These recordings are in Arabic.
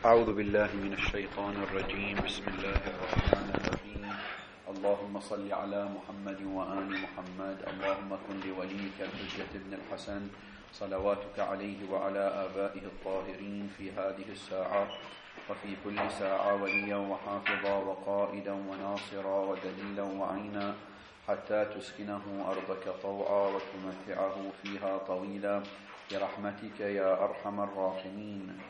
أعوذ بالله من الشيطان الرجيم. بسم الله الرحمن الرحيم. اللهم صل على محمد وآل محمد. اللهم كن لوليك الحجة بن الحسن صلواتك عليه وعلى آبائه الطاهرين في هذه الساعة وفي كل ساعة وليا وحافظا وقائدا وناصرا ودليلا وعينا حتى تسكنه أرضك طوعا وتمتعه فيها طويلا برحمتك يا أرحم الراحمين.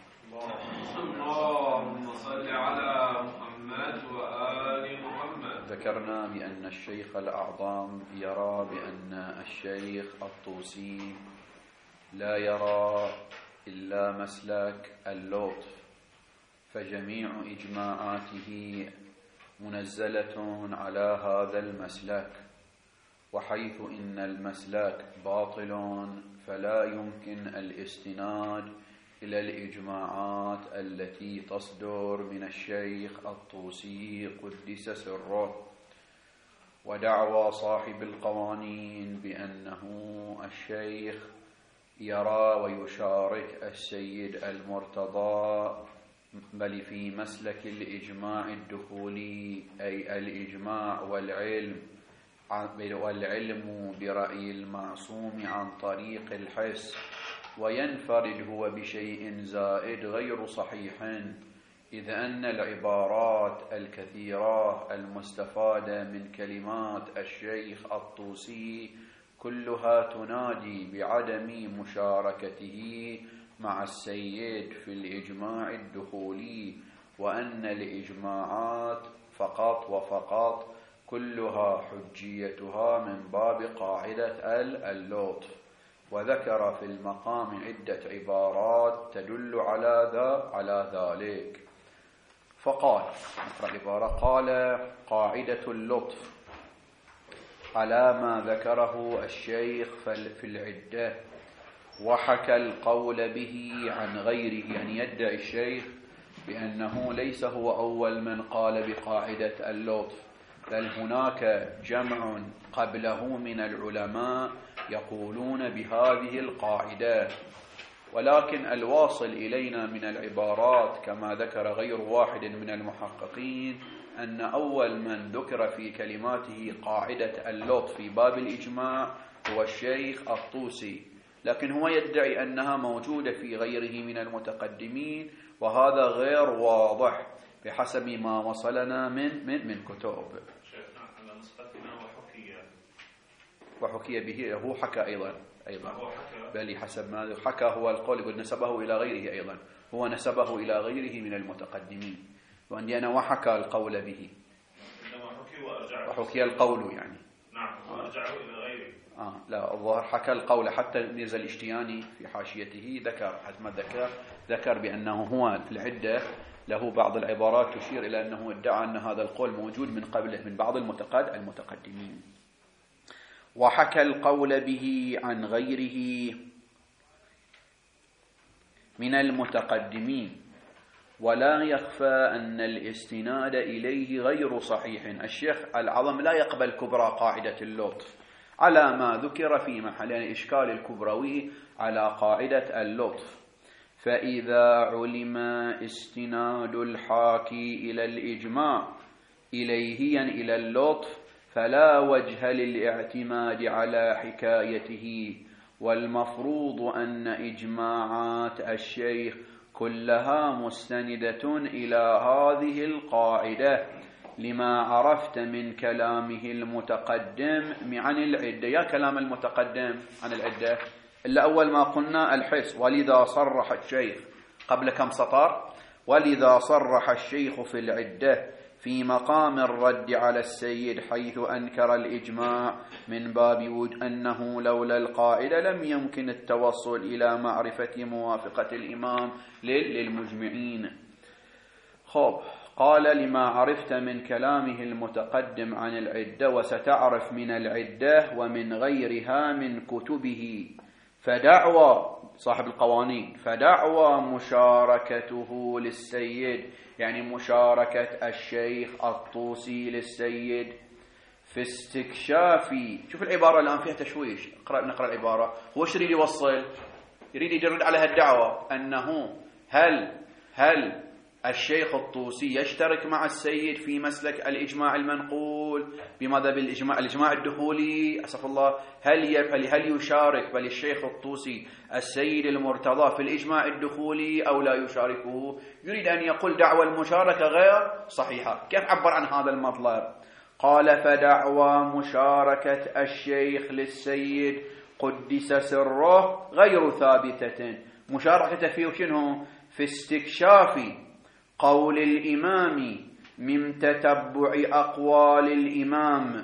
اللهم صل على محمد وآل محمد. ذكرنا بأن الشيخ الأعظم يرى بأن الشيخ الطوسي لا يرى إلا مسلك اللطف، فجميع إجماعاته منزلة على هذا المسلك، وحيث إن المسلك باطل فلا يمكن الاستناد إلى الإجماعات التي تصدر من الشيخ الطوسي قدس سره. ودعوى صاحب القوانين بأنه الشيخ يرى ويشارك السيد المرتضى بل في مسلك الإجماع الدخولي، أي الإجماع والعلم برأي المعصوم عن طريق الحس، وينفرد هو بشيء زائد غير صحيح، إذ أن العبارات الكثيرة المستفادة من كلمات الشيخ الطوسي كلها تنادي بعدم مشاركته مع السيد في الإجماع الدخولي، وأن الإجماعات فقط وفقط كلها حجيتها من باب قاعدة اللطف. وذكر في المقام عدة عبارات تدل على ذلك. فقال نقرأ عبارة: قال: قاعدة اللطف على ما ذكره الشيخ في العدة، وحكى القول به عن غيره. يعني يدعي الشيخ بأنه ليس هو أول من قال بقاعدة اللطف، بل هناك جمع قبله من العلماء يقولون بهذه القاعدة، ولكن الواصل إلينا من العبارات كما ذكر غير واحد من المحققين أن أول من ذكر في كلماته قاعدة اللطف في باب الإجماع هو الشيخ الطوسي، لكن هو يدعي أنها موجودة في غيره من المتقدمين، وهذا غير واضح بحسب ما وصلنا من كتب. وحكي به، هو حكى أيضا بل حسب ما حكى هو القول، يقول نسبه إلى غيره أيضا، هو نسبه إلى غيره من المتقدمين، وعندي أنا وحكى القول به، وحكي القول يعني نعم ورجعه إلى غيره. لا، الظاهر حكى القول. حتى ميرزا الاشتياني في حاشيته ذكر حسب ما ذكر بأنه هو في العدة له بعض العبارات تشير إلى أنه ادعى أن هذا القول موجود من قبله من بعض المتقدمين. وحكى القول به عن غيره من المتقدمين، ولا يخفى أن الاستناد إليه غير صحيح. الشيخ العظم لا يقبل كبرى قاعدة اللطف على ما ذكر في محل إشكال الكبروي على قاعدة اللطف. فإذا علم استناد الحاكي إلى الإجماع إليه يعني إلى اللطف فلا وجه للاعتماد على حكايته، والمفروض أن إجماعات الشيخ كلها مستندة إلى هذه القاعدة لما عرفت من كلامه المتقدم عن العدة. يا كلام المتقدم عن العدة إلا أول ما قلنا الحس، ولذا صرح الشيخ قبل كم سطر: ولذا صرح الشيخ في العدة في مقام الرد على السيد حيث أنكر الإجماع من باب أنه لولا القاعدة لم يمكن التوصل إلى معرفة موافقة الإمام للمجمعين. قال: لما عرفت من كلامه المتقدم عن العدة، وستعرف من العدة ومن غيرها من كتبه، فدعوى صاحب القوانين فدعوى مشاركته للسيد، يعني مشاركة الشيخ الطوسي للسيد في استكشاف. شوف العبارة الآن فيها تشويش، نقرأ العبارة. هو ايش يريد يوصل؟ يريد يجرد على هالدعوة أنه هل الشيخ الطوسي يشترك مع السيد في مسلك الإجماع المنقول بماذا الإجماع الدخولي؟ أسف الله، هل يشارك بل الشيخ الطوسي السيد المرتضى في الإجماع الدخولي أو لا يشاركه؟ يريد أن يقول دعوى المشاركة غير صحيحة. كيف عبر عن هذا المطلب؟ قال: فدعوى مشاركة الشيخ للسيد قدس سره غير ثابتة. مشاركة فيه شنو؟ في استكشاف قول الإمام من تتبع أقوال الإمام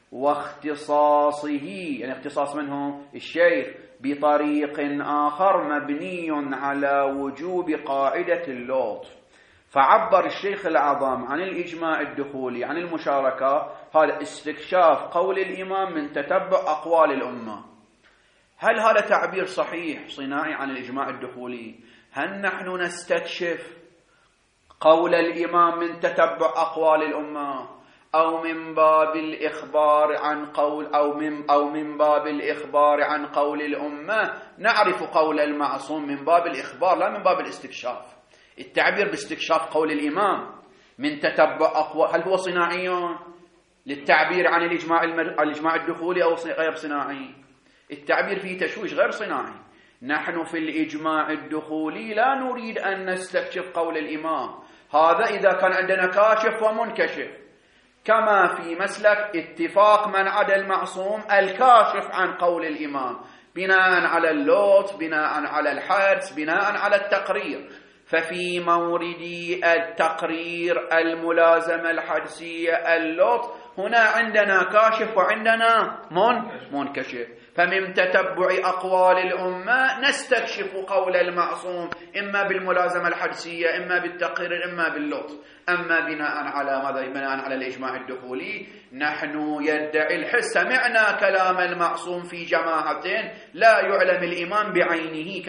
واختصاصه، يعني اختصاص منه الشيخ بطريق آخر مبني على وجوب قاعدة اللطف. فعبر الشيخ الأعظم عن الإجماع الدخولي عن المشاركة هذا استكشاف قول الإمام من تتبع أقوال الأمة. هل هذا تعبير صحيح صناعي عن الإجماع الدخولي؟ هل نحن نستكشف قول الإمام من تتبع أقوال الأمة أو من باب الإخبار عن قول أو من باب الإخبار عن قول الأمة؟ نعرف قول المعصوم من باب الإخبار لا من باب الاستكشاف. التعبير باستكشاف قول الإمام من تتبع أقوال هل هو صناعي للتعبير عن الإجماع الدخولي أو غير صناعي؟ التعبير فيه تشويش غير صناعي. نحن في الإجماع الدخولي لا نريد أن نستكشف قول الإمام، هذا إذا كان عندنا كاشف ومنكشف، كما في مسلك اتفاق من عدا المعصوم الكاشف عن قول الإمام بناء على اللطف، بناء على الحدس، بناء على التقرير. ففي مورد التقرير الملازمة الحدسية اللطف هنا عندنا كاشف وعندنا منكشف. فمن تتبع أقوال الأمة نستكشف قول المعصوم إما بالملازمة الحدسية إما بالتقرير إما باللطف. أما بناء على ماذا؟ بناء على الإجماع الدخولي نحن يدعي الحس، سمعنا كلام المعصوم في جماعة لا يعلم الإمام بعينه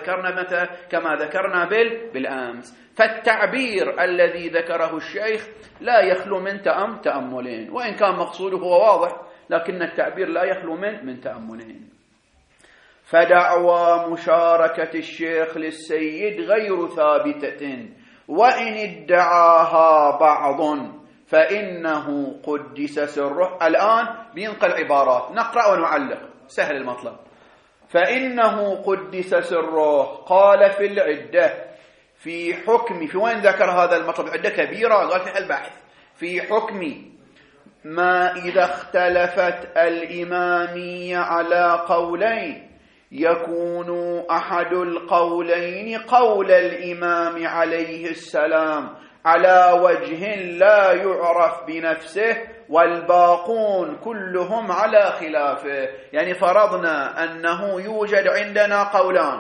كما ذكرنا بالأمس. فالتعبير الذي ذكره الشيخ لا يخلو من تأملين، وإن كان مقصوده هو واضح لكن التعبير لا يخلو من تأملين. فدعوى مشاركة الشيخ للسيد غير ثابتة، وإن ادعاها بعض فإنه قدس سره. الآن بينقل عبارات نقرأ ونعلق، سهل المطلب. فإنه قدس سره قال في العدة في حكم، في وين ذكر هذا المطلب؟ عدة كبيرة، قال في البحث في حكم ما إذا اختلفت الإمامية على قولين يكون أحد القولين قول الإمام عليه السلام على وجه لا يعرف بنفسه والباقون كلهم على خلافه. يعني فرضنا أنه يوجد عندنا قولان،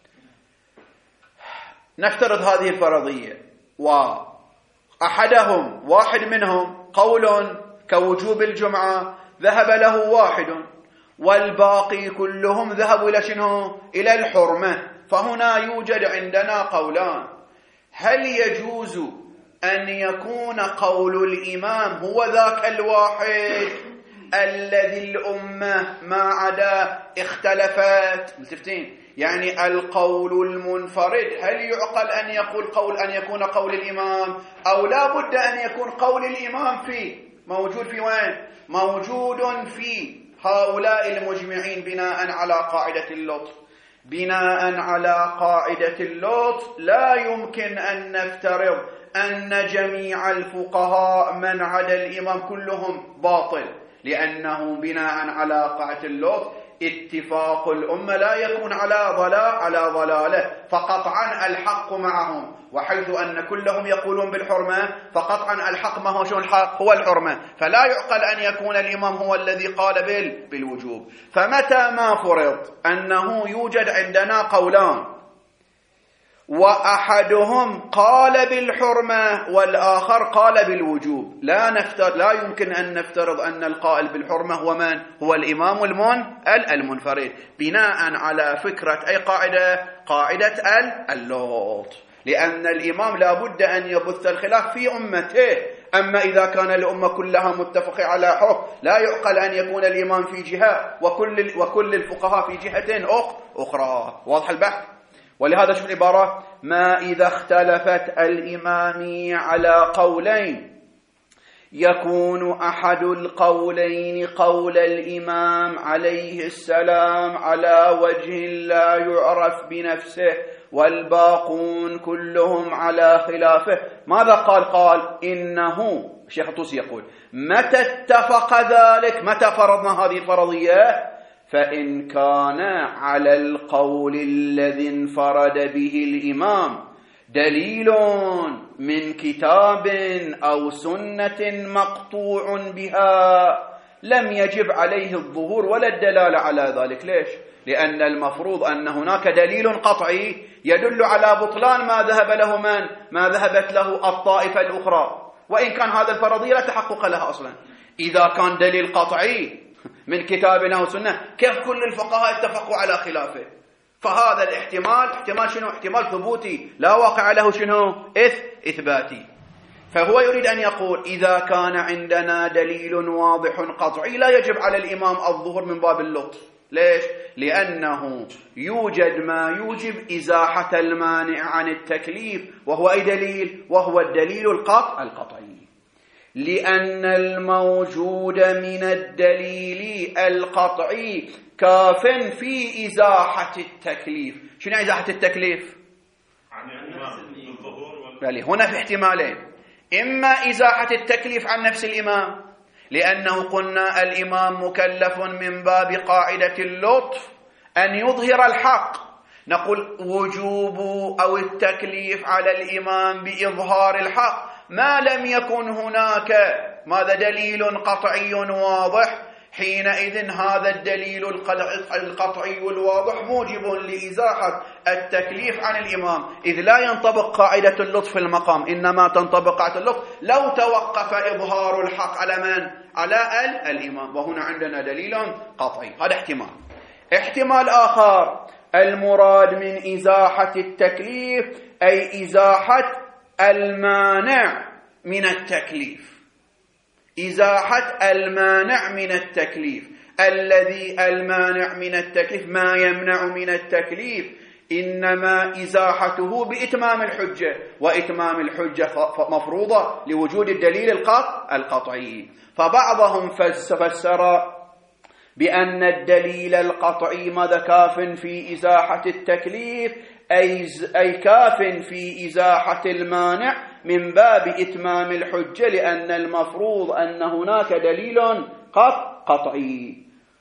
نفترض هذه الفرضية، وأحدهم واحد منهم قول كوجوب الجمعة ذهب له واحد، والباقي كلهم ذهبوا إلى شنو؟ إلى الحرمة. فهنا يوجد عندنا قولان، هل يجوز أن يكون قول الإمام هو ذاك الواحد الذي الأمة ما عدا اختلفت؟ ملتفتين، يعني القول المنفرد هل يعقل أن يكون قول الإمام، أو لا بد أن يكون قول الإمام موجود في وين؟ موجود في هؤلاء المجمعين بناء على قاعدة اللطف. بناء على قاعدة اللطف لا يمكن أن نفترض أن جميع الفقهاء من عدا الإمام كلهم باطل، لأنه بناء على قاعدة اللطف اتفاق الأمة لا يكون على ضلالة، فقطعا الحق معهم، وحيث أن كلهم يقولون بالحرمة فقطعا الحق ما هو شو الحق؟ هو الحرمة. فلا يعقل أن يكون الإمام هو الذي قال بالوجوب. فمتى ما فرض أنه يوجد عندنا قولان وأحدهم قال بالحرمة والآخر قال بالوجوب، لا يمكن أن نفترض أن القائل بالحرمة هو من؟ هو الإمام المنفرد، بناء على فكرة أي قاعدة اللطف، لأن الإمام لا بد أن يبث الخلاف في أمته. أما إذا كان الأمة كلها متفقة على حكم لا يعقل أن يكون الإمام في جهة وكل الفقهاء في جهة أخرى. واضح البحث؟ ولهذا شوف العبارة: ما إذا اختلفت الإمامية على قولين يكون أحد القولين قول الإمام عليه السلام على وجه لا يعرف بنفسه والباقون كلهم على خلافه. ماذا قال؟ قال إنه الشيخ الطوسي يقول: متى اتفق ذلك، متى فرضنا هذه الفرضية؟ فإن كان على القول الذي انفرد به الإمام دليل من كتاب أو سنة مقطوع بها لم يجب عليه الظهور ولا الدلالة على ذلك. ليش؟ لأن المفروض أن هناك دليل قطعي يدل على بطلان ما ذهبت له الطائفة الأخرى، وإن كان هذا الفرضية لا تحقق لها أصلا. إذا كان دليل قطعي من كتاب أو سنة، كيف كل الفقهاء اتفقوا على خلافه؟ فهذا الاحتمال احتمال شنو؟ احتمال ثبوتي لا واقع له شنو؟ إثباتي. فهو يريد أن يقول إذا كان عندنا دليل واضح قطعي لا يجب على الإمام الظهور من باب اللطف. ليش؟ لأنه يوجد ما يوجب إزاحة المانع عن التكليف، وهو أي دليل؟ وهو الدليل القطعي. لأن الموجود من الدليل القطعي كاف في إزاحة التكليف. شنو إزاحة التكليف؟ يعني هنا في احتمالين: إما إزاحة التكليف عن نفس الإمام، لأنه قلنا الإمام مكلف من باب قاعدة اللطف أن يظهر الحق، نقول وجوب أو التكليف على الإمام بإظهار الحق ما لم يكن هناك ماذا دليل قطعي واضح. حينئذ هذا الدليل القطعي الواضح موجب لإزاحة التكليف عن الإمام، إذ لا ينطبق قاعدة اللطف في المقام، إنما تنطبق قاعدة اللطف لو توقف إظهار الحق على من؟ على الإمام، وهنا عندنا دليل قطعي. هذا احتمال آخر: المراد من إزاحة التكليف أي إزاحة المانع من التكليف، إزاحة المانع من التكليف. الذي المانع من التكليف ما يمنع من التكليف إنما إزاحته بإتمام الحجة، وإتمام الحجة مفروضة لوجود الدليل القطعي. فبعضهم فسر بأن الدليل القطعي ماذا؟ كاف في إزاحة التكليف، أي كاف في إزاحة المانع من باب إتمام الحجة، لأن المفروض أن هناك دليل قطعي.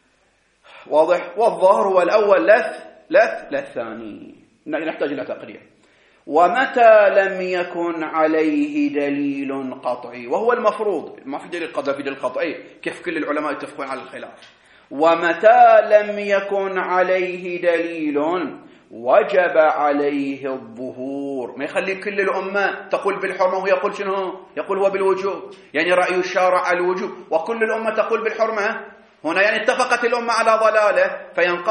واضح؟ والظاهر هو الأول لث الثاني، نحتاج إلى تقرير. ومتى لم يكن عليه دليل قطعي، وهو المفروض ما في دليل قطعي، في دليل قطعي، كيف كل العلماء يتفقون على الخلاف. ومتى لم يكن عليه دليل وجب عليه الظهور. ما يخلي كل الأمة تقول بالحرمة وهو يقول شنو؟ يقول هو بالوجوب، يعني رأي الشارع على الوجوب وكل الأمة تقول بالحرمة. هنا يعني اتفقت الأمة على ضلالة،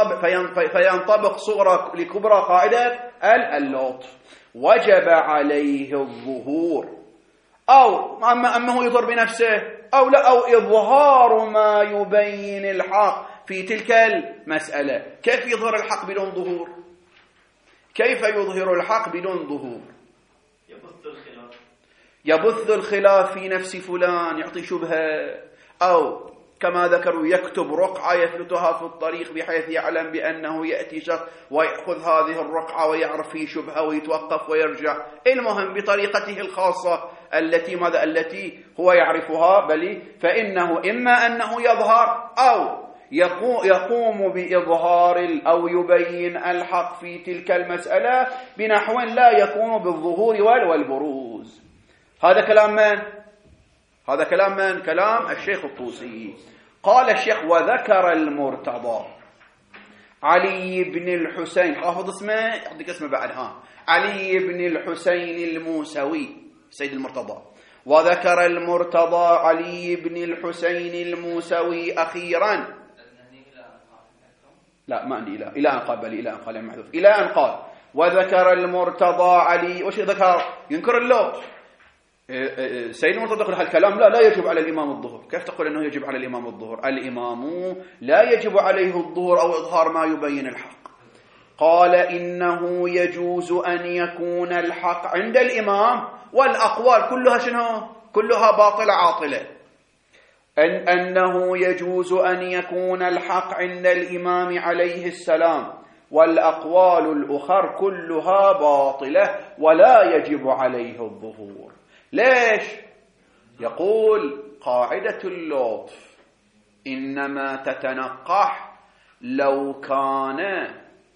فينطبق صغرى لكبرى قاعدة اللطف. وجب عليه الظهور، أو أما هو يظهر بنفسه أو لا، أو إظهار ما يبين الحق في تلك المسألة. كيف يظهر الحق بدون ظهور؟ كيف يظهر الحق بدون ظهور؟ يبث الخلاف في نفس فلان، يعطي شبهة، أو كما ذكروا يكتب رقعة يفلتها في الطريق بحيث يعلم بأنه يأتي شخص ويأخذ هذه الرقعة ويعرف فيه شبهة ويتوقف ويرجع. المهم بطريقته الخاصة التي هو يعرفها. بل فإنه إما أنه يظهر أو يقوم بإظهار أو يبين الحق في تلك المسألة بنحو لا يكون بالظهور والبروز. هذا كلام من؟ هذا كلام من؟ كلام الشيخ الطوسي. قال الشيخ: وذكر المرتضى علي بن الحسين، حافظ اسمه يعطيك اسمه بعدها، علي بن الحسين الموسوي سيد المرتضى. وذكر المرتضى علي بن الحسين الموسوي أخيرا، لا ما عندي إلى أن قال، بل إلى أن قال محذوف، إلى أن قال وذكر المرتضى علي. وش ذكر؟ ينكر اللطف. سيد المرتضى يقول هالكلام لا يجب على الإمام الظهور. كيف تقول أنه يجب على الإمام الظهور؟ الإمام لا يجب عليه الظهور أو إظهار ما يبين الحق. قال إنه يجوز أن يكون الحق عند الإمام والأقوال كلها شنو؟ كلها باطلة عاطلة. أنه يجوز أن يكون الحق عند الإمام عليه السلام والأقوال الأخر كلها باطلة ولا يجب عليه الظهور. ليش؟ يقول قاعدة اللطف إنما تتنقح لو كان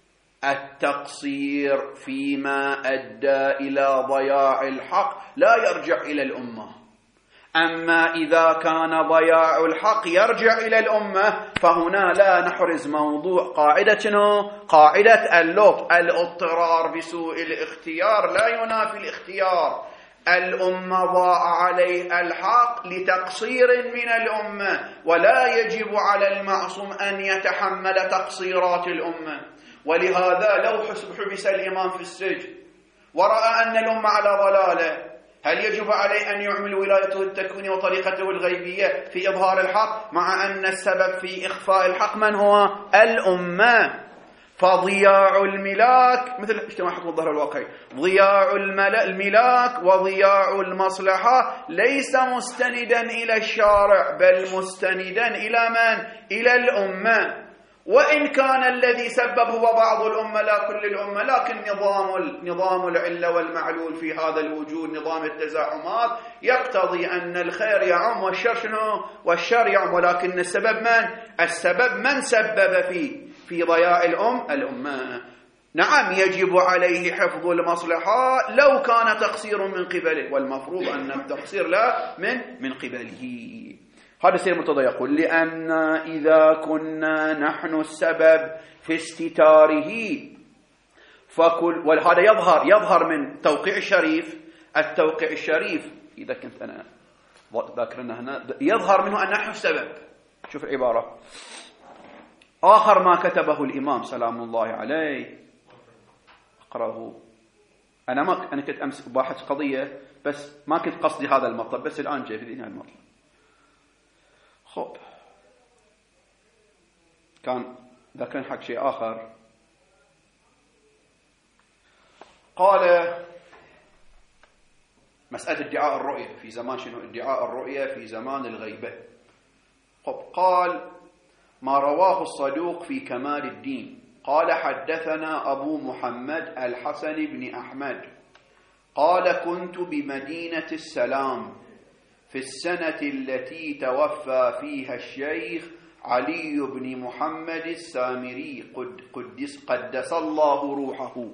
التقصير فيما أدى إلى ضياع الحق لا يرجع إلى الأمة. أما إذا كان ضياع الحق يرجع إلى الأمة فهنا لا نحرز موضوع قاعدة شنو؟ قاعدة اللطف. الاضطرار بسوء الاختيار لا ينافي الاختيار. الأمة ضاع عليه الحق لتقصير من الأمة ولا يجب على المعصوم أن يتحمل تقصيرات الأمة. ولهذا لو حبس الإمام في السجن ورأى أن الأمة على ضلالة هل يجب عليه أن يعمل ولايته التكوينية وطريقته الغيبية في إظهار الحق مع أن السبب في إخفاء الحق من هو؟ الأمة. فضياع الملاك مثل اجتماع حكم الظهر الواقعي، ضياع الملاك وضياع المصلحة ليس مستندا إلى الشارع بل مستندا إلى من؟ إلى الأمة. وإن كان الذي سبب هو بعض الأمة لا كل الأمة، لكن نظام العلة والمعلول في هذا الوجود، نظام التزاحمات يقتضي أن الخير يعم والشر شنو؟ والشر يعم. ولكن السبب من؟ السبب من سبب في ضياع الأمة. نعم يجب عليه حفظ المصلحة لو كان تقصير من قبله، والمفروض أن التقصير لا من قبله. هذا السيد المرتضى يقول لأن إذا كنا نحن السبب في استتاره وهذا يظهر من توقيع الشريف. التوقيع الشريف إذا كنت أنا ذاكرنا هنا يظهر منه أن نحن السبب. شوف العبارة آخر ما كتبه الإمام سلام الله عليه، أقرأه. أنا كنت أمس باحث قضية بس ما كنت قصدي هذا المطلب، بس الآن جاء في ذهني المطلب. خب كان ذكرنا حق شيء آخر. قال مسألة ادعاء الرؤية في زمان شنو؟ ادعاء الرؤية في زمان الغيبة. قال ما رواه الصدوق في كمال الدين قال حدثنا أبو محمد الحسن بن أحمد قال كنت بمدينة السلام في السنة التي توفى فيها الشيخ علي بن محمد السامري قدس الله روحه،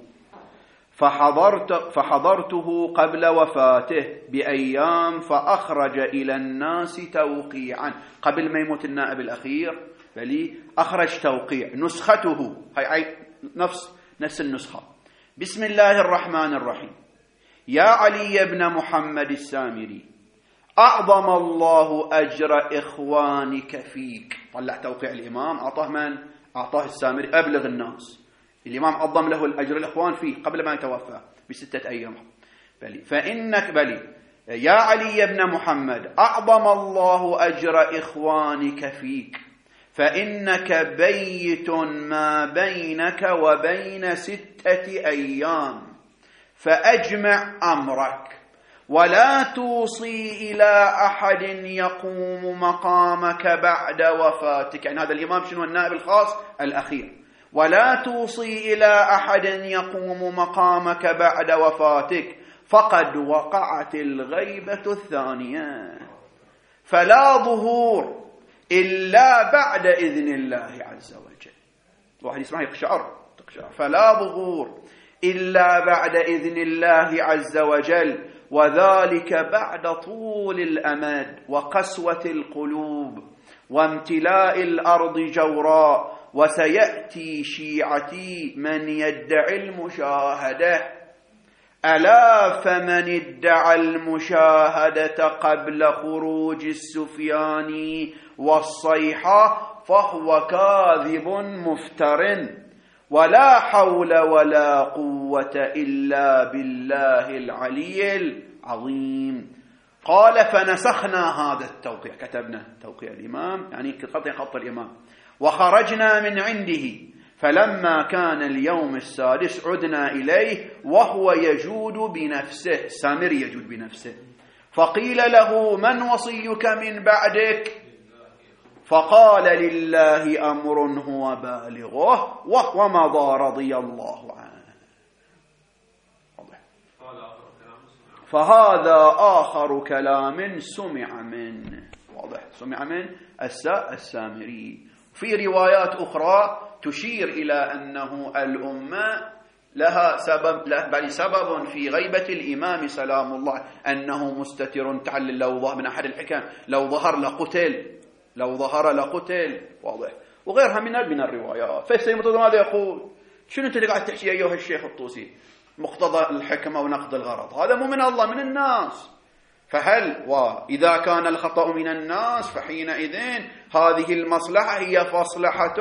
فحضرته قبل وفاته بأيام فأخرج إلى الناس توقيعا. قبل ما يموت النائب الأخير بل أخرج توقيع نسخته، هي نفس النسخة. بسم الله الرحمن الرحيم. يا علي بن محمد السامري أعظم الله أجر إخوانك فيك. طلع توقيع الإمام أعطاه من؟ أعطاه السامري أبلغ الناس. الإمام عظم له الأجر الإخوان فيه قبل ما يتوفى ب6 أيام. فإنك يا علي بن محمد أعظم الله أجر إخوانك فيك فإنك بيت ما بينك وبين 6 أيام فأجمع أمرك ولا توصي إلى أحد يقوم مقامك بعد وفاتك. يعني هذا الإمام شنو؟ النائب الخاص الأخير. ولا توصي إلى أحد يقوم مقامك بعد وفاتك فقد وقعت الغيبة الثانية فلا ظهور إلا بعد إذن الله عز وجل. واحد يسمع يقشعر. فلا ظهور إلا بعد إذن الله عز وجل وذلك بعد طول الأمد وقسوة القلوب وامتلاء الأرض جوراء. وسيأتي شيعتي من يدعي المشاهدة. ألا فمن ادعى المشاهدة قبل خروج السفياني والصيحة فهو كاذب مفتر ولا حول ولا قوة إلا بالله العلي العظيم. قال فنسخنا هذا التوقيع، كتبنا توقيع الإمام يعني خط الإمام، وخرجنا من عنده فلما كان اليوم السادس عدنا إليه وهو يجود بنفسه، السامري يجود بنفسه، فقيل له: من وصيك من بعدك؟ فقال: لله أمر هو بالغه وهو مضى رضي الله عنه. فهذا آخر كلام سمع منه، واضح، سمع من السامري. في روايات أخرى تشير إلى أنه الأمة لها سبب في غيبة الإمام سلام الله، أنه مستتر تعلل لو ظهر من أحد الحكم لو ظهر لقتل، واضح، وغيرها من الروايات. فالسيد المرتضى ماذا يقول؟ شنو أنت قاعد تحكي أيها الشيخ الطوسي؟ مقتضى الحكمة ونقض الغرض هذا مو من الله، من الناس. فهل وإذا كان الخطأ من الناس فحينئذ هذه المصلحة هي مصلحة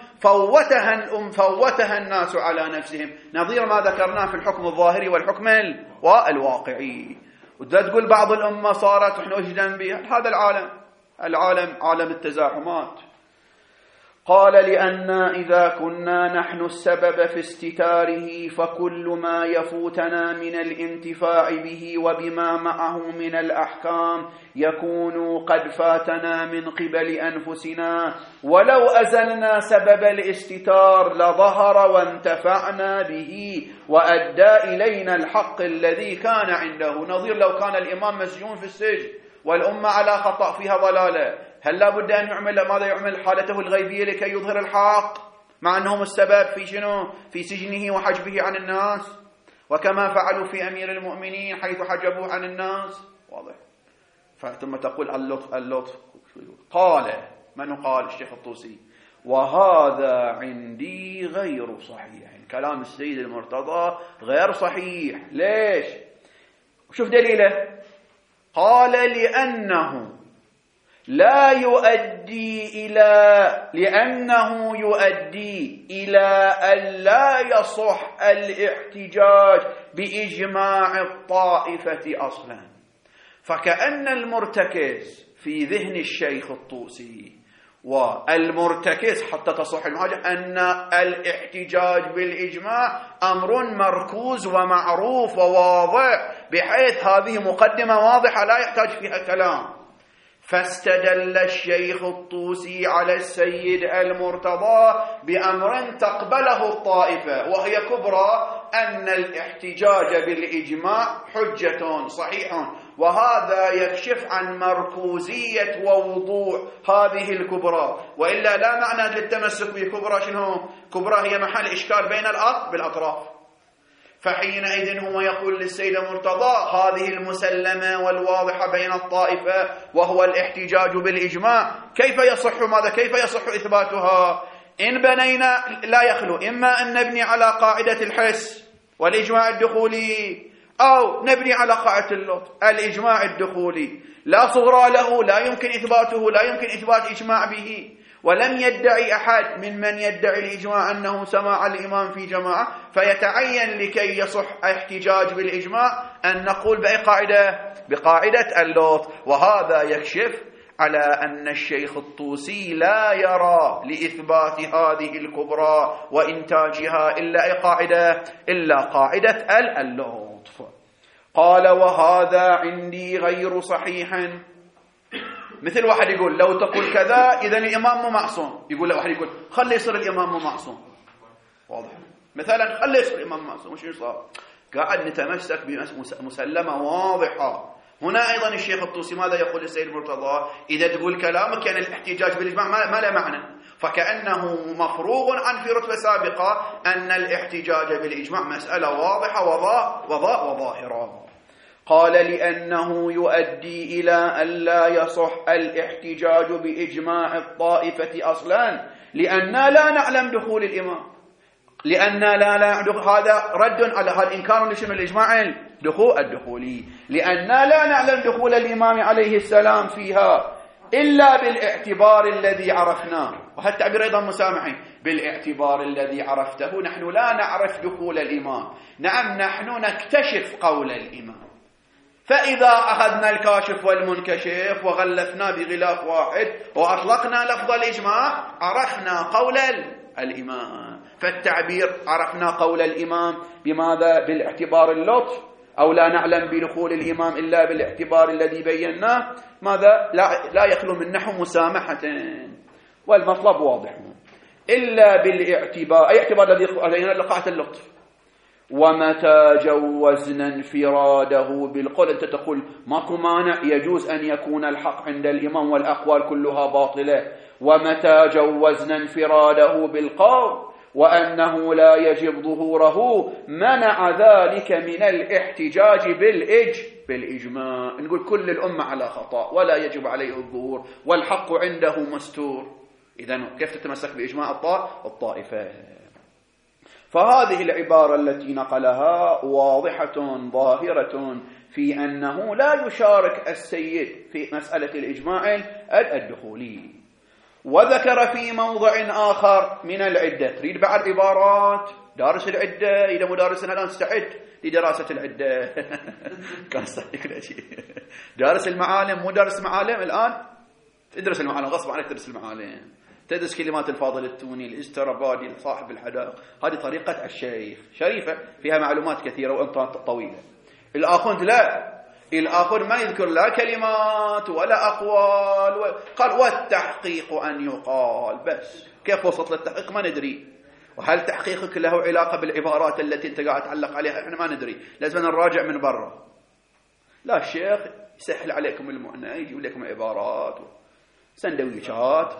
فوتها الناس على نفسهم، نظير ما ذكرناه في الحكم الظاهري والحكم الواقعي. وإذا تقول بعض الأمة صارت ونحن أجدن بها، هذا العالم عالم التزاحمات. قال: لأن إذا كنا نحن السبب في استتاره فكل ما يفوتنا من الانتفاع به وبما معه من الأحكام يكون قد فاتنا من قبل أنفسنا، ولو أزلنا سبب الاستتار لظهر وانتفعنا به وأدى إلينا الحق الذي كان عنده. نظير لو كان الإمام مسجون في السجن والأمة على خطأ فيها ضلالة، هل لا بد أن يعمل ماذا يعمل؟ حالته الغيبية لكي يظهر الحق، مع أنهم السبب في شنو؟ في سجنه وحجبه عن الناس، وكما فعلوا في أمير المؤمنين حيث حجبوه عن الناس، واضح. ثم تقول اللطف. قال، من قال؟ الشيخ الطوسي: وهذا عندي غير صحيح. كلام السيد المرتضى غير صحيح. ليش؟ شوف دليله. قال: لأنه يؤدي إلى أن لا يصح الاحتجاج بإجماع الطائفة أصلا. فكأن المرتكز في ذهن الشيخ الطوسي والمرتكز حتى تصح المحاجة أن الاحتجاج بالإجماع أمر مركوز ومعروف وواضح، بحيث هذه مقدمة واضحة لا يحتاج فيها كلام. فاستدل الشيخ الطوسي على السيد المرتضى بأمر تقبله الطائفة وهي كبرى، أن الاحتجاج بالإجماع حجة صحيح، وهذا يكشف عن مركوزية ووضوح هذه الكبرى. وإلا لا معنى للتمسك بكبرى. شنو كبرى؟ هي محل إشكال بين بالأطراف. فحينئذ هو يقول للسيد المرتضى هذه المسلمة والواضحة بين الطائفة وهو الاحتجاج بالإجماع، كيف يصح إثباتها؟ إن بنينا لا يخلو إما أن نبني على قاعدة الحس والإجماع الدخولي، أو نبني على قاعدة اللطف الإجماع الدخولي، لا صغرى له، لا يمكن إثباته، لا يمكن إثبات إجماع به. ولم يدعي أحد من يدعي الإجماع أنه سماع الإمام في جماعة، فيتعين لكي يصح احتجاج بالإجماع أن نقول بأي قاعدة؟ بقاعدة اللطف. وهذا يكشف على أن الشيخ الطوسي لا يرى لإثبات هذه الكبرى وإنتاجها إلا أي قاعدة؟ إلا قاعدة اللطف. قال: وهذا عندي غير صحيح. مثل واحد يقول لو تقول كذا إذن الإمام مو معصوم، يقول له واحد يقول خلي يصير الإمام مو معصوم، واضح. مثلا خلي يصير الإمام معصوم، وش صار؟ قاعد نتمسك بمسلمة واضحة. هنا أيضا الشيخ الطوسي ماذا يقول السيد المرتضى؟ إذا تقول كلامك يعني الاحتجاج بالإجماع ما له معنى، فكأنه مفروغ عن في رتبة سابقة أن الاحتجاج بالإجماع مسألة واضحة وظاهرة. قال: لأنه يؤدي إلى أن لا يصح الاحتجاج بإجماع الطائفة أصلا، لأننا لا نعلم دخول الإمام، هذا رد على هذا إنكار لشنو؟ الإجماع الدخولي. لأننا لا نعلم دخول الإمام عليه السلام فيها إلا بالاعتبار الذي عرفناه. وهذا التعبير أيضا مسامحين، بالاعتبار الذي عرفته. نحن لا نعرف دخول الإمام، نعم نحن نكتشف قول الإمام. فإذا أخذنا الكاشف والمنكشف وغلفنا بغلاف واحد وأطلقنا لفظ الإجماع عرفنا قول الإمام. فالتعبير عرفنا قول الإمام بماذا؟ بالاعتبار اللطف، أو لا نعلم بدخول الإمام إلا بالاعتبار الذي بيناه، ماذا؟ لا يخلو من نحو مسامحة، والمطلب واضح، إلا بالاعتبار، أي اعتبار الذي علينا لقاعة اللطف. ومتى جوزنا انفراده بالقول، أنت تقول ماكو مانع، يجوز أن يكون الحق عند الإمام والأقوال كلها باطلة. ومتى جوزنا انفراده بالقول وأنه لا يجب ظهوره منع ذلك من الاحتجاج بالإجماع. نقول كل الأمة على خطأ ولا يجب عليه الظهور والحق عنده مستور، إذن كيف تتمسك بإجماع الطائفة؟ فهذه العبارة التي نقلها واضحة ظاهرة في أنه لا يشارك السيد في مسألة الإجماع الدخولي. وذكر في موضع آخر من العدة، تريد بعد عبارات دارس العدة، إذا مدارسنا الآن استعد لدراسة العدة كان صديق لا شيء. دارس المعالم، مو دارس معالم الآن، تدرس المعالم غصب عنك، تدرس المعالم، تدرس كلمات الفاضل التوني، الاسترابادي، صاحب الحدائق. هذه طريقة الشيخ، شريفة فيها معلومات كثيرة وأمطار طويلة. الآخوند لا، الآخر ما يذكر لا كلمات ولا أقوال، قال والتحقيق أن يقال بس. كيف وصلت للتحقيق ما ندري، وهل تحقيقك له علاقة بالعبارات التي أنت قاعد تعلق عليها؟ إحنا ما ندري، لازم نراجع من برا. لا، الشيخ يسهل عليكم المعنى، يجيب لكم عبارات سندويشات.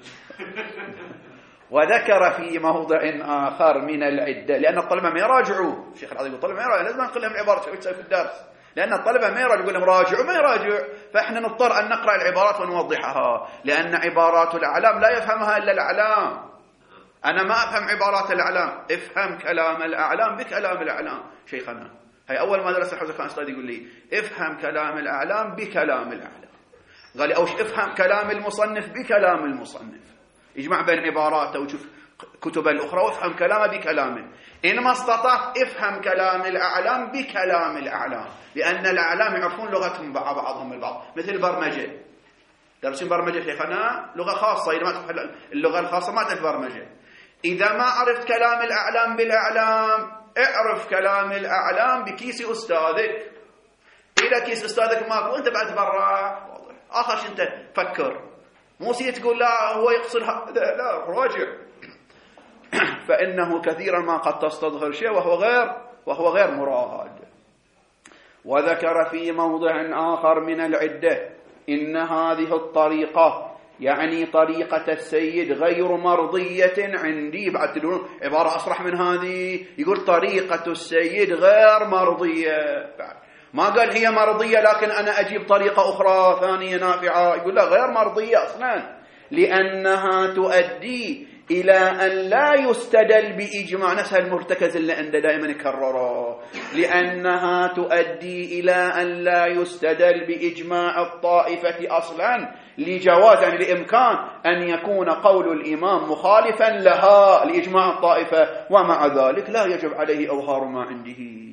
وذكر في موضع آخر من العدة، لأن الطلبة ما يراجعوا، الشيخ العظيم الطلبة ما يراجعوا، لازم نقول لهم عبارة شو تسوي في الدرس، لأن الطلبة ما يراجعوا، يقول لهم راجعوا، ما يراجعوا، فإحنا نضطر أن نقرأ العبارات ونوضحها، لأن عبارات الأعلام لا يفهمها إلا الأعلام. أنا ما أفهم عبارات الأعلام، افهم كلام الأعلام بكلام الأعلام. شيخنا هي أول ما درس الحوزة كان أستاذ يقول لي افهم كلام الأعلام بكلام الأعلام، قال لي أوش افهم كلام المصنف بكلام المصنف، اجمع بين عباراته وشوف كتب الأخرى وافهم كلامه بكلامه. إن ما استطعت افهم كلام الأعلام بكلام الأعلام، لأن الأعلام يعرفون لغتهم بعضهم البعض، مثل البرمجة، درسين برمجة شيخنا لغة خاصة، إذا ما تفهم اللغة الخاصة ما تفهم برمجة. إذا ما عرفت كلام الأعلام بالأعلام، اعرف كلام الأعلام بكيس أستاذك. إذا كيس أستاذك ماكو أنت بعد برا، آخر شيء أنت فكر، مو تقول لا هو يقصد هذا، لا راجع. فإنه كثيرا ما قد تستظهر شيء وهو غير مراد. وذكر في موضع آخر من العدة إن هذه الطريقة، يعني طريقة السيد، غير مرضية عندي. بعد تدون عبارة أصرح من هذه، يقول طريقة السيد غير مرضية، ما قال هي مرضية لكن أنا أجيب طريقة أخرى ثانية نافعة، يقول لا غير مرضية أصلا، لأنها تؤدي إلى أن لا يستدل بإجماع. نفس المرتكز اللي عنده دائما يكرره، لأنها تؤدي إلى أن لا يستدل بإجماع الطائفة أصلا، لجواز يعني لإمكان أن يكون قول الإمام مخالفا لها لإجماع الطائفة، ومع ذلك لا يجب عليه أظهار ما عنده.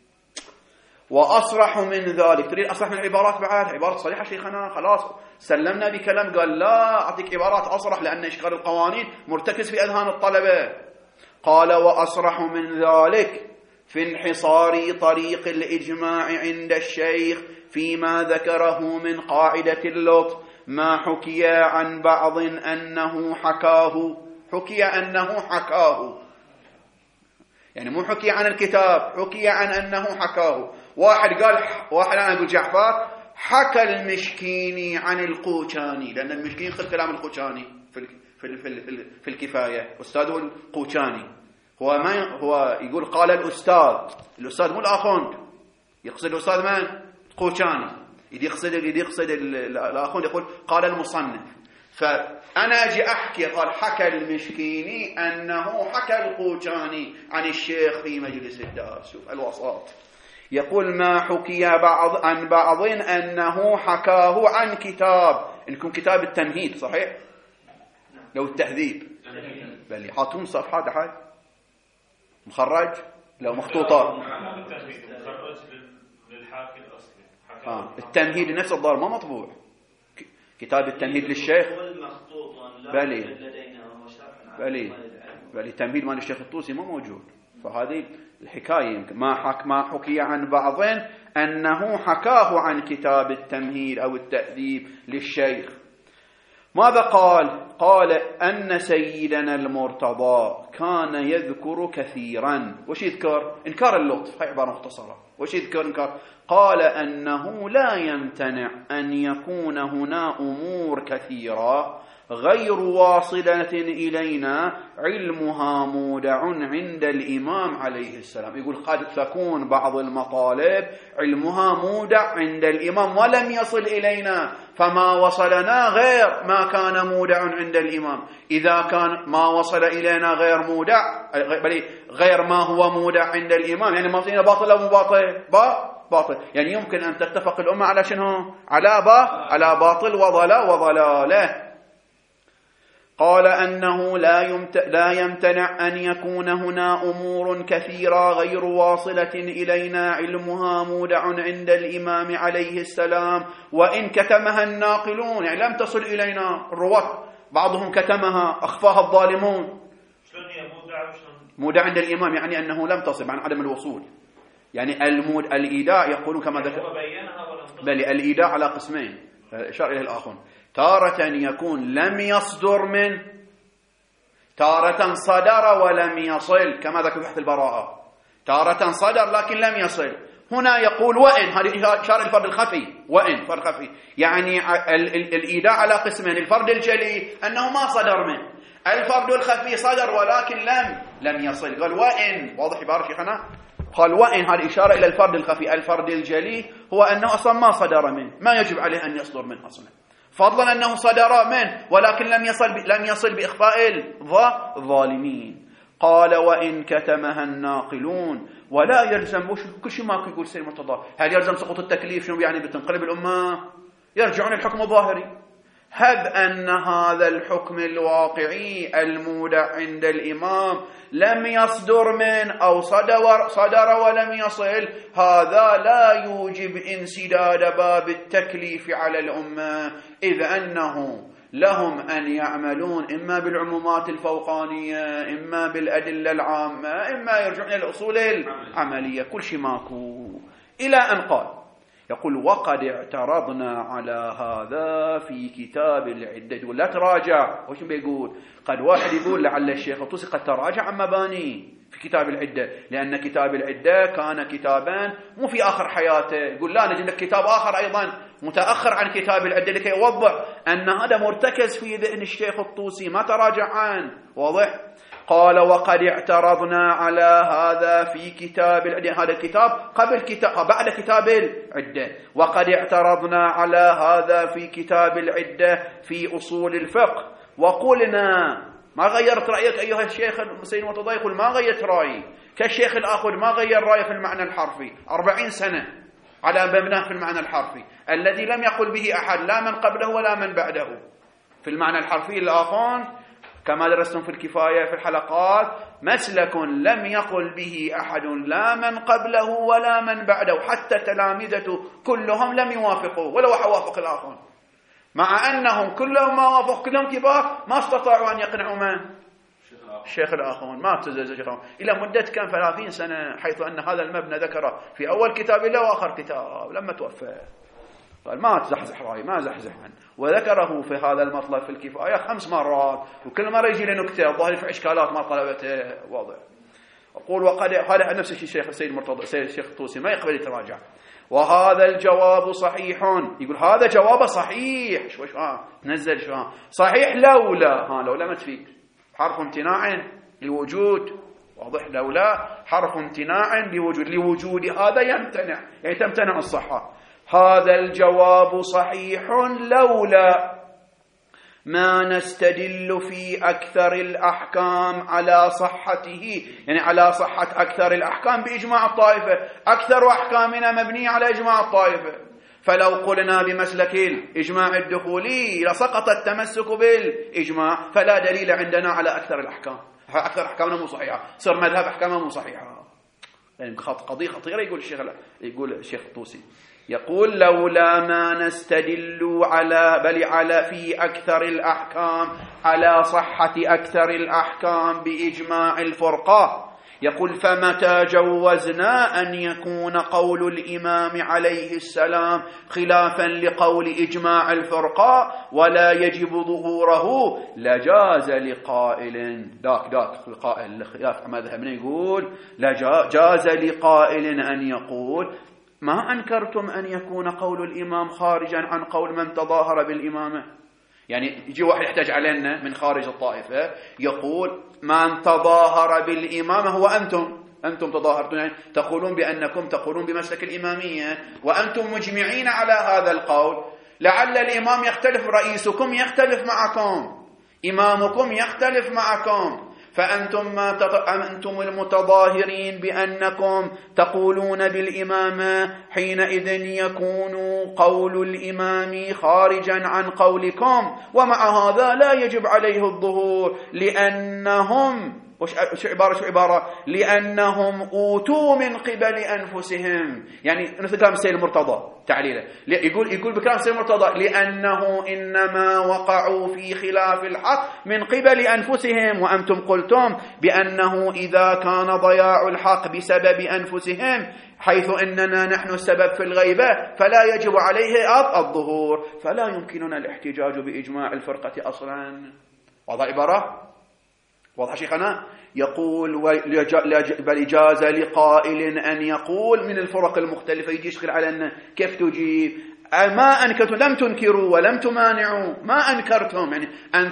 وأصرح من ذلك، تريد أصرح من العبارات بعد؟ عبارة صريحة شيخنا، خلاص سلمنا بكلام، قال لا أعطيك عبارات أصرح، لأن إشكال القوانين مرتكز في أذهان الطلبة. قال وأصرح من ذلك في انحصار طريق الإجماع عند الشيخ فيما ذكره من قاعدة اللطف، ما حكي عن بعض أنه حكاه، حكي أنه حكاه، يعني مو حكي عن الكتاب، حكي عن أنه حكاه. واحد قال، واحد أنا أقول جعفر حكى المشكيني عن القوشاني، لأن المشكيني خذ كلام القوشاني في الكفاية، أستاذه القوشاني، هو يقول قال الأستاذ مو الأخوند، يقصد الأستاذ من؟ قوشاني، يقصد الأخوند يقول قال المصنف. فأنا أجي أحكي، قال حكى المشكيني أنه حكى القوشاني عن الشيخ في مجلس الدرس. شوف الوساط، يقول ما حكي عن بعض أنه حكاه عن كتاب، إنكم كتاب التمهيد صحيح؟ لو التهذيب بل حاطون صفحات حاج مخرج لو مخطوطة مخرج للحاكي الأصلي. التمهيد نفس الدار ما مطبوع، كتاب التمهيد للشيخ بلي التمهيد مال الشيخ الطوسي ما موجود. فهذه الحكاية يمكن ما حكي عن بعض أنه حكاه عن كتاب التمهيد أو التأديب للشيخ. ماذا قال؟ قال أن سيدنا المرتضى كان يذكر كثيرا. وش يذكر؟ إنكار اللطف. هاي عبارة مختصرة. وش يذكر إنكار؟ قال أنه لا يمتنع أن يكون هنا أمور كثيرة غير واصلة إلينا علمها مودع عند الإمام عليه السلام. يقول قد تكون بعض المطالب علمها مودع عند الإمام ولم يصل إلينا، فما وصلنا غير ما كان مودع عند الإمام. إذا كان ما وصل إلينا غير مودع، بل غير ما هو مودع عند الإمام، يعني ما صينا باطل أو باطل؟ باطل. يعني يمكن أن تتفق الأمة على شنو؟ على باطل وضلاله. قال أنه لا يمتنع أن يكون هنا أمور كثيرة غير واصلة إلينا علمها مودع عند الإمام عليه السلام وإن كتمها الناقلون، يعني لم تصل إلينا الرواة، بعضهم كتمها أخفاها الظالمون. شلون هي مودع؟ مودع عند الإمام يعني أنه لم تصل، عن عدم الوصول. يعني الإيداع يقولون كما ذكر، بل الإيداع على قسمين إشار إليه الآخرون. تارة يكون لم يصدر من، تارة صدر ولم يصل كما ذكر في بحث البراءة. تارة صدر لكن لم يصل. هنا يقول وإن، هذه إشارة الفرد الخفي، وإن فرد خفي، يعني الإيداع على قسمين. الفرد الجلي أنه ما صدر منه، الفرد الخفي صدر ولكن لم يصل. قال وإن، واضح عبارة شيخنا؟ قال وإن، هذه إشارة إلى الفرد الخفي. الفرد الجلي هو أنه أصلا ما صدر منه، ما يجب عليه أن يصدر منه أصلا، فضلا أنه صدر منه ولكن لم يصل بإخفاء الظالمين. قال وإن كتمها الناقلون ولا يلزم، كل شيء ماكو. يقول سيد مرتضى هل يلزم سقوط التكليف؟ شنو يعني؟ بتنقلب الأمة، يرجعون الحكم الظاهري. هب أن هذا الحكم الواقعي المودع عند الإمام لم يصدر من أو صدر ولم يصل، هذا لا يوجب انسداد باب التكليف على الأمة، إذ أنه لهم أن يعملون إما بالعمومات الفوقانية، إما بالأدلة العامة، إما يرجعون إلى الأصول العملية. كل شيء ماكو. إلى أن قال، يقول وقد اعترضنا على هذا في كتاب العدة. ولا تراجع. وش بيقول؟ قد واحد يقول لعل الشيخ الطوسي قد تراجع عن مباني في كتاب العدة، لأن كتاب العدة كان كتابان مو في آخر حياته. يقول لا، نجد لك كتاب آخر أيضا متأخر عن كتاب العدة لكي يوضح أن هذا مرتكز في ذهن الشيخ الطوسي، ما تراجع عنه. واضح؟ قال وقد اعترضنا على هذا في كتاب العدة. هذا الكتاب بعد كتاب العدة. وقد اعترضنا على هذا في كتاب العدة في أصول الفقه وقلنا، ما غيرت رأيك أيها الشيخ سيد مرتضى؟ يقول ما غيرت رأيي، كالشيخ الآخر ما غير رأيه في المعنى الحرفي 40 سنة على مبناه في المعنى الحرفي الذي لم يقل به أحد، لا من قبله ولا من بعده. في المعنى الحرفي الآخر كما درستم في الكفاية في الحلقات، مسلك لم يقل به أحد لا من قبله ولا من بعده، حتى تلامذته كلهم لم يوافقوا ولا واحد وافق الآخر، مع أنهم كلهم ما وافقوا، كلهم كبار، ما استطاعوا أن يقنعوا من؟ الشيخ الآخرون. ما تزلزل شيخهم إلى مدة كان 30 سنة، حيث أن هذا المبنى ذكره في أول كتاب له وآخر كتاب لما توفى. قال ما تزحزح رأي، ما زحزح عنه، وذكره في هذا المطلب في الكفاية 5 مرات، وكل مرة يجي لنكتة الظاهر في إشكالات ما طلبته. واضح. أقول وقد هذا نفس الشيء الشيخ السيد مرتضى، سيد الشيخ الطوسي ما يقبل يتراجع. وهذا الجواب صحيح. يقول هذا جواب صحيح. شو نزل شو صحيح لولا ما تفيد، حرف امتناع لوجود. واضح. لولا حرف امتناع لوجود هذا يمتنع، يعني تمتنع الصحة. هذا الجواب صحيح لولا ما نستدل في أكثر الأحكام على صحته، يعني على صحة أكثر الأحكام بإجماع الطائفة. أكثر أحكامنا مبنية على إجماع الطائفة، فلو قلنا بمسلك الإجماع الدخولي لسقط التمسك بالإجماع، فلا دليل عندنا على أكثر الأحكام. أكثر أحكامنا مو صحيحة، صار مذهب أحكامنا مو صحيحة. يعني قضية خطيرة. يقول الشيخ الطوسي يقول لولا ما نستدل على في أكثر الأحكام على صحة أكثر الأحكام بإجماع الفرقة. يقول فمتى جوزنا أن يكون قول الإمام عليه السلام خلافا لقول إجماع الفرقة ولا يجب ظهوره لجاز لقائل ذاك القائل خلاف مذهبنا يقول لجاز لقائل أن يقول ما أنكرتم أن يكون قول الإمام خارجا عن قول من تظاهر بالإمامة. يعني يجي واحد يحتاج علينا من خارج الطائفة يقول من تظاهر بالإمامة هو أنتم تظاهرتون، يعني تقولون بأنكم تقولون بمسلك الإمامية وأنتم مجمعين على هذا القول. لعل الإمام يختلف، رئيسكم يختلف معكم، إمامكم يختلف معكم، فأنتم المتظاهرين بأنكم تقولون بالإمامة، حينئذ يكون قول الإمام خارجا عن قولكم، ومع هذا لا يجب عليه الظهور لأنهم شو عبارة لأنهم أوتوا من قبل أنفسهم. يعني مثل كلام السيد المرتضى تعليله يقول بكلام السيد المرتضى لأنه إنما وقعوا في خلاف الحق من قبل أنفسهم، وأنتم قلتم بأنه إذا كان ضياع الحق بسبب أنفسهم حيث أننا نحن السبب في الغيبة فلا يجب عليه الظهور، فلا يمكننا الاحتجاج بإجماع الفرقة أصلا. واضح عبارة؟ واضح شيخنا؟ يقول بل جاز لقائل أن يقول من الفرق المختلفة، يجي يشغل علينا كيف تجيب ما أنكرتم لم تنكروا ولم تمانعوا، ما أنكرتم يعني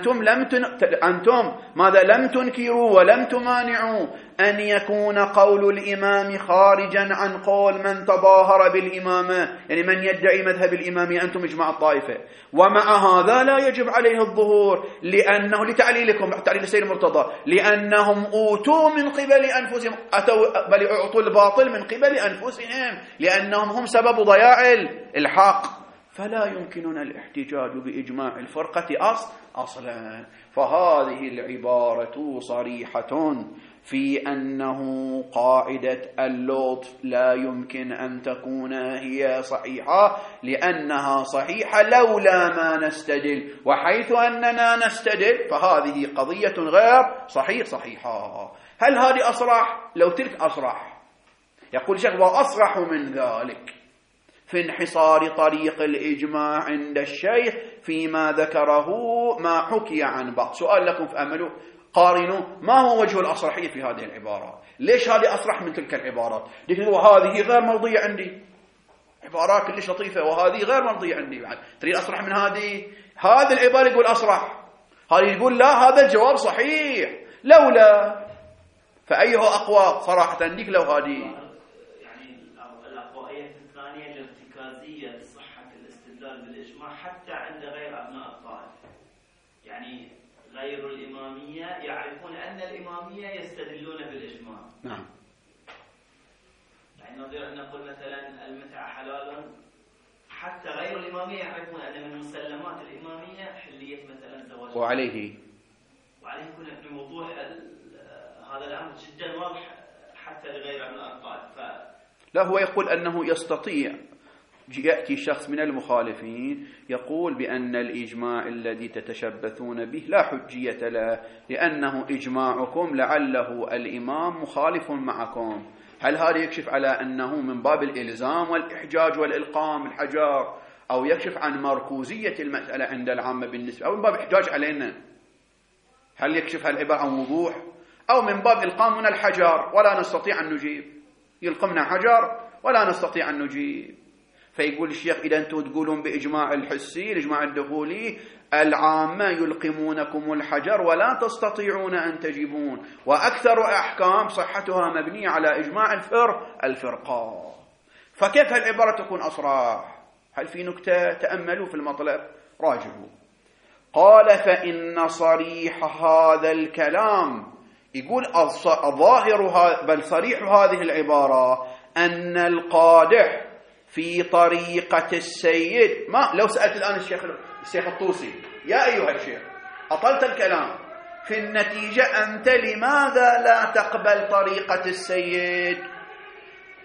أنتم ماذا لم تنكروا ولم تمانعوا أن يكون قول الإمام خارجا عن قول من تظاهر بالإمامة، يعني من يدعي مذهب الإمامية أنتم إجماع الطائفة، ومع هذا لا يجب عليه الظهور لأنه لتعليلكم تعليل السيد المرتضى لأنهم أوتوا من قبل أنفسهم، بل أعطوا الباطل من قبل أنفسهم لأنهم هم سبب ضياع الحق، فلا يمكننا الاحتجاج بإجماع الفرقة أصلا. فهذه العبارة صريحة في أنه قاعدة اللطف لا يمكن أن تكون هي صحيحة، لأنها صحيحة لولا ما نستدل، وحيث أننا نستدل فهذه قضية غير صحيحة. هل هذه أصرح؟ لو تلك أصرح. يقول شيخ وأصرح من ذلك في انحصار طريق الإجماع عند الشيخ فيما ذكره ما حكي عن بعض. سؤال لكم فأملوا قارنوا ما هو وجه الأصرحية في هذه العبارة؟ ليش هذه أصرح من تلك العبارات؟ لكن وهذه غير مرضية عندي، عبارات كلش لطيفة وهذه غير مرضية عندي، بعد تريد أصرح من هذه العبارة يقول أصرح، هذه يقول لا هذا الجواب صحيح لولا، فأيه أقوى صراحة عندك لو هذه حتى عند غير أبناء الطائفة، يعني غير الإمامية يعرفون أن الإمامية يستدلون بالإجماع. نعم. يعني نظير أن نقول مثلا المتعة حلال، حتى غير الإمامية يعرفون أن من مسلمات الإمامية حلية مثلا زواج. وعليه يكون بوضوح هذا الأمر جدا واضح حتى لغير أبناء الطائفة. لا هو يقول أنه يستطيع، يأتي شخص من المخالفين يقول بأن الإجماع الذي تتشبثون به لا حجية له لأنه إجماعكم لعله الإمام مخالف معكم. هل هذا يكشف على أنه من باب الإلزام والإحجاج والإلقام الحجر، أو يكشف عن مركوزية المسألة عند العامة بالنسبة، أو من باب إحجاج علينا؟ هل يكشف هالعبارة عن وضوح، أو من باب إلقامنا الحجر ولا نستطيع أن نجيب، يلقمنا حجر ولا نستطيع أن نجيب؟ فيقول الشيخ إذا أنتم تقولون بإجماع الحسي الإجماع الدخولي العامة يلقمونكم الحجر ولا تستطيعون أن تجيبون، وأكثر أحكام صحتها مبنية على إجماع الفرقة، فكيف هالعبارة تكون أصراح؟ هل في نكتة؟ تأملوا في المطلب راجعوا. قال فإن صريح هذا الكلام، يقول ظاهر بل صريح هذه العبارة أن القادح في طريقة السيد، ما لو سألت الآن الشيخ الطوسي يا أيها الشيخ أطلت الكلام، في النتيجة أنت لماذا لا تقبل طريقة السيد؟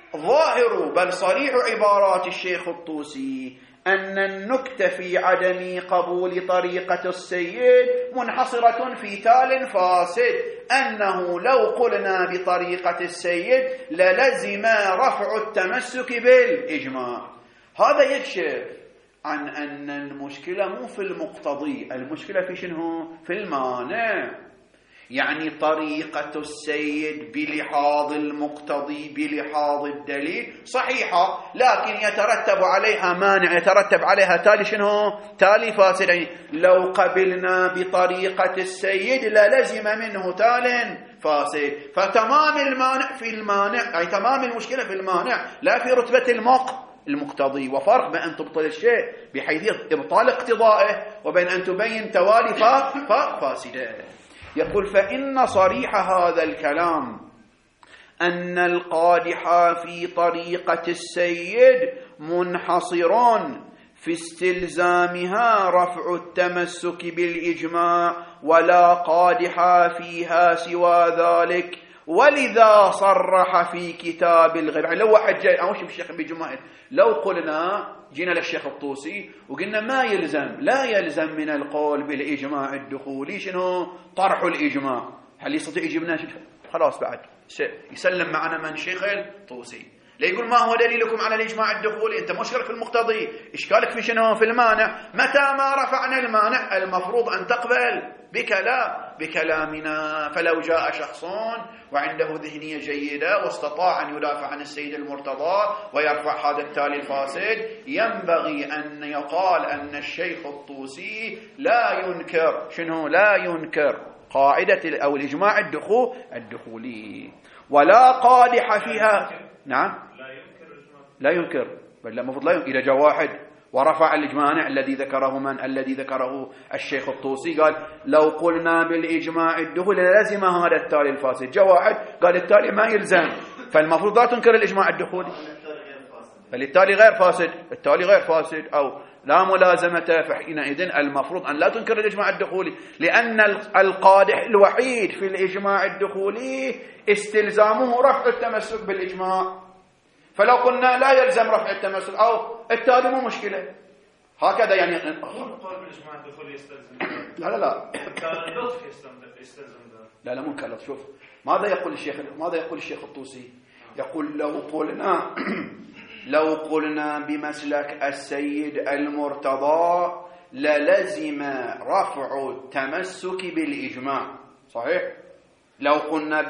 ظاهر بل صريح عبارات الشيخ الطوسي أن النكتة في عدم قبول طريقة السيد منحصرة في تال فاسد، أنه لو قلنا بطريقة السيد للزم رفع التمسك بالإجماع. هذا يكشف عن أن المشكلة مو في المقتضي، المشكلة في شنو؟ في المانع. يعني طريقة السيد بلحاظ المقتضي بلحاظ الدليل صحيحة، لكن يترتب عليها مانع، يترتب عليها تالي شنو؟ تالي فاسد. يعني لو قبلنا بطريقة السيد للزم منه تال فاسد. فتمام المانع في المانع، أي تمام المشكلة في المانع لا في رتبة المقتضي. وفرق بين أن تبطل الشيء بحيث إبطال اقتضائه وبين أن تبين توالي فاسده. يقول فإن صريح هذا الكلام أن القادح في طريقة السيد منحصر في استلزامها رفع التمسك بالإجماع ولا قادح فيها سوى ذلك، ولذا صرح في كتاب الغيب. يعني لو واحد جاي أو شوف الشيخ بجماعة، لو قلنا جينا للشيخ الطوسي وقلنا ما يلزم، لا يلزم من القول بالإجماع الدخولي شنو؟ طرح الإجماع. هل يستطيع يجيبنا خلاص بعد يسلم معنا من شيخ الطوسي لا يقول ما هو دليلكم على الإجماع الدخولي؟ أنت مشكلك في المقتضي، إشكالك في شنو؟ في المانع. متى ما رفعنا المانع المفروض أن تقبل بكلامنا. فلو جاء شخص وعنده ذهنية جيدة واستطاع أن يدافع عن السيد المرتضى ويرفع هذا التالي الفاسد، ينبغي أن يقال أن الشيخ الطوسي لا ينكر شنو؟ لا ينكر قاعدة أو الإجماع الدخولي ولا قادح فيها. نعم لا ينكر، بل المفروض لا ينكر. إذا جاء واحد ورفع الإجماع الذي ذكره من؟ الذي ذكره الشيخ الطوسي، قال لو قلنا بالإجماع الدخولي لازم هذا التالي الفاسد. جاء واحد قال التالي ما يلزم، فالمفروض لا تنكر الإجماع الدخولي، بل التالي غير فاسد، التالي غير فاسد أو لا ملازمة. فحينئذ المفروض أن لا تنكر الإجماع الدخولي، لأن القادح الوحيد في الإجماع الدخولي استلزامه رفع التمسك بالإجماع. فلو قلنا لا يلزم رفع التمسك أو التالي مو مشكلة هكذا. يعني الإجماع الدخولي يستلزم لا لا مو كلف. شوف ماذا يقول الشيخ الطوسي؟ يقول لو قلنا بمسلك السيد المرتضى للزم رفع التمسك بالإجماع. صحيح؟ لو قلنا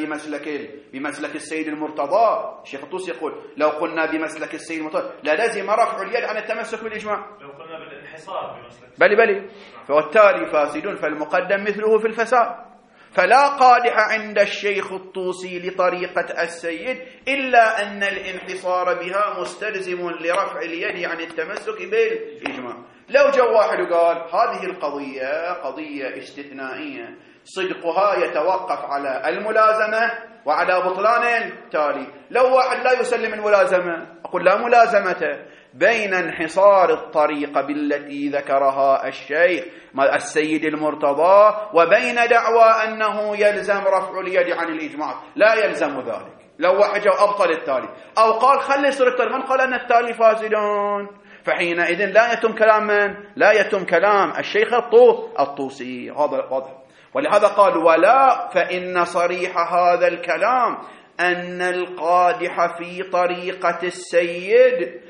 بمسلك السيد المرتضى، الشيخ الطوسي يقول لو قلنا بمسلك السيد المرتضى للزم رفع اليد عن التمسك بالإجماع. لو قلنا بالانحصار بمسلك بلي فالتالي فاسد فالمقدم مثله في الفساد. فلا قادح عند الشيخ الطوسي لطريقة السيد إلا أن الانحصار بها مستلزم لرفع اليد عن التمسك بالإجماع. لو جاء واحد وقال هذه القضية قضية استثنائية صدقها يتوقف على الملازمة وعلى بطلان التالي، لو واحد لا يسلم الملازمة أقول لا ملازمة بين انحصار الطريقة بالتي ذكرها الشيخ السيد المرتضى وبين دعوى أنه يلزم رفع اليد عن الإجماع. لا يلزم ذلك. لو واحد جاء أبطل التالي أو قال خلي يصير التالي، من قال أن التالي فاسدون؟ فحينئذ لا يتم كلام من؟ لا يتم كلام الشيخ الطوسي. هذا واضح. ولهذا قال ولا فإن صريح هذا الكلام أن القادح في طريقة السيد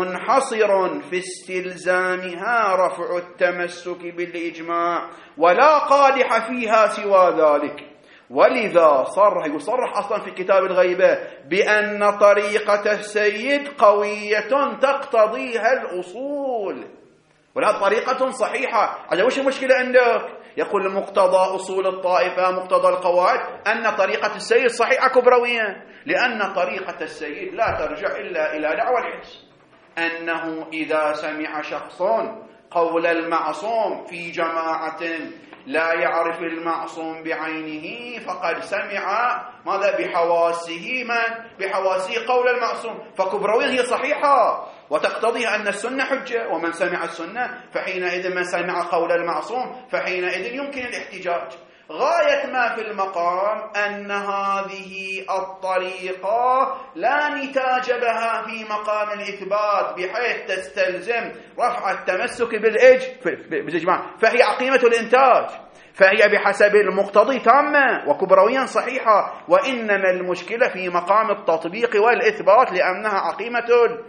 منحصر في استلزامها رفع التمسك بالإجماع ولا قادح فيها سوى ذلك. ولذا يصرح أصلا في كتاب الغيبة بأن طريقة السيد قوية تقتضيها الأصول، ولا طريقة صحيحة. على وش المشكلة عندك؟ يقول مقتضى أصول الطائفة مقتضى القواعد أن طريقة السيد صحيحة كبروية، لأن طريقة السيد لا ترجع إلا إلى دعوى الحس، أنه إذا سمع شخص قول المعصوم في جماعة لا يعرف المعصوم بعينه فقد سمع ماذا بحواسه بحواسه قول المعصوم، فكبروية هي صحيحة وتقتضي أن السنة حجة، ومن سمع السنة فحينئذ من سمع قول المعصوم فحينئذ يمكن الاحتجاج. غاية ما في المقام أن هذه الطريقة لا نتاج بها في مقام الإثبات بحيث تستلزم رفع التمسك بالإجماع، فهي عقيمة الإنتاج، فهي بحسب المقتضي تامة وكبرويا صحيحة، وإنما المشكلة في مقام التطبيق والإثبات لأنها عقيمة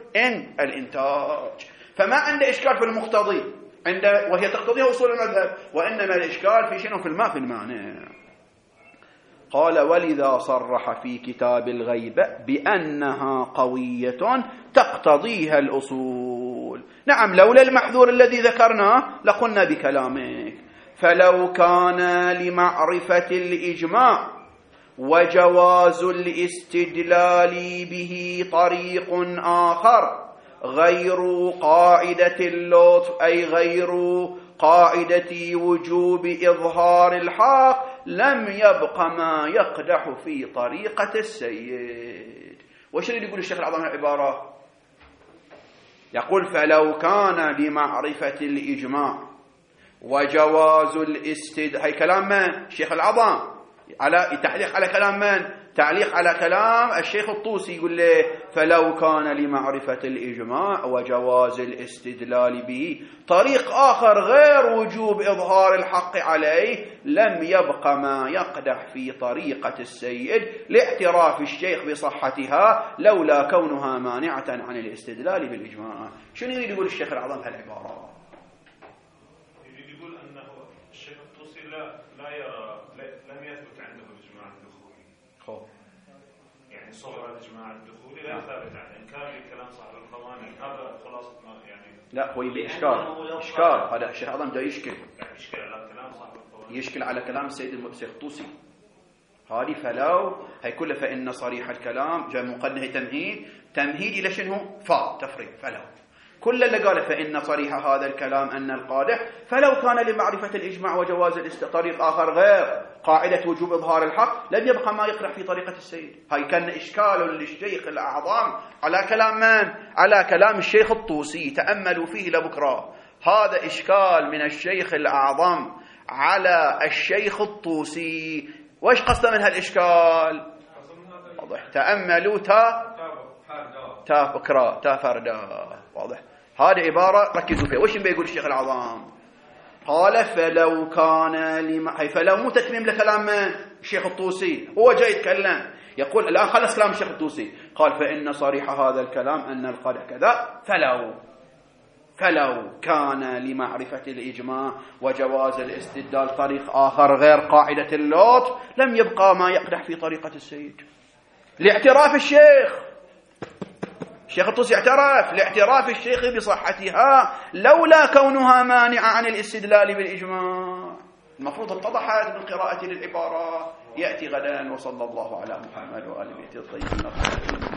الإنتاج. فما عنده إشكال في المقتضي وهي تقتضيها أصول المذهب، وإنما الإشكال في شنو؟ في المعنى. قال ولذا صرح في كتاب الغيبة بأنها قوية تقتضيها الأصول. نعم، لولا المحذور الذي ذكرناه لقلنا بكلامك. فلو كان لمعرفة الإجماع وجواز الاستدلال به طريق آخر غير قاعدة اللطف، أي غير قاعدة وجوب إظهار الحق، لم يبق ما يقدح في طريقة السيد. وش اللي يقول الشيخ العظام العبارة؟ يقول فلو كان لمعرفة الإجماع وجواز الاستدلال، هي كلام من؟ الشيخ العظام، على تعليق على كلام من؟ تعليق على كلام الشيخ الطوسي. يقول له فلو كان لمعرفة الإجماع وجواز الاستدلال به طريق آخر غير وجوب إظهار الحق عليه، لم يبق ما يقدح في طريقة السيد لاعتراف الشيخ بصحتها لولا كونها مانعة عن الاستدلال بالإجماع. شنو يريد يقول الشيخ العظام هالعبارة؟ يريد يقول أنه الشيخ الطوسي لا يرى، لم يثبت عنده الإجماع الدخولي. يعني صغر الإجماع الدخولي لا ثابت عنه، إن كان كلام صاحب القوانين هذا خلاص يعني. لا، هو يبي إشكال. هذا الشيخ العظام ده يشكل على كلام صاحب القوانين، يشكل على كلام السيد الشيخ الطوسي. هذه فلو هي كله فإن صريح الكلام جاء مقدمه تمهيد إلى شنو؟ تفريق. فلو كل اللي قاله فإن صريح هذا الكلام أن القادح فلو كان لمعرفة الإجماع وجواز طريق آخر غير قاعدة وجوب إظهار الحق لم يبقى ما يقرح في طريقة السيد. هاي كان إشكال للشيخ الأعظم على كلام من؟ على كلام الشيخ الطوسي. تأملوا فيه لبكرة. هذا إشكال من الشيخ الأعظم على الشيخ الطوسي. وإيش قصده من هالإشكال؟ واضح. تأملوا تا فردا. واضح. هذه عبارة ركزوا فيها. وش بيقول الشيخ العظام؟ قال فلو كان فلو مو تتميم لكلام من؟ الشيخ الطوسي. هو جاي يتكلم يقول الآن خلص كلام الشيخ الطوسي. قال فإن صريح هذا الكلام أن القادح كذا. فلو كان لمعرفة الإجماع وجواز الاستدلال طريق آخر غير قاعدة اللطف لم يبقى ما يقدح في طريقة السيد لاعتراف الشيخ الطوسي اعترف لاعتراف الشيخ بصحتها لولا كونها مانعة عن الاستدلال بالإجماع. المفروض اتضحت بالقراءة للعبارة. يأتي غدا. وصلى الله على محمد وآله الطيبين الطاهرين.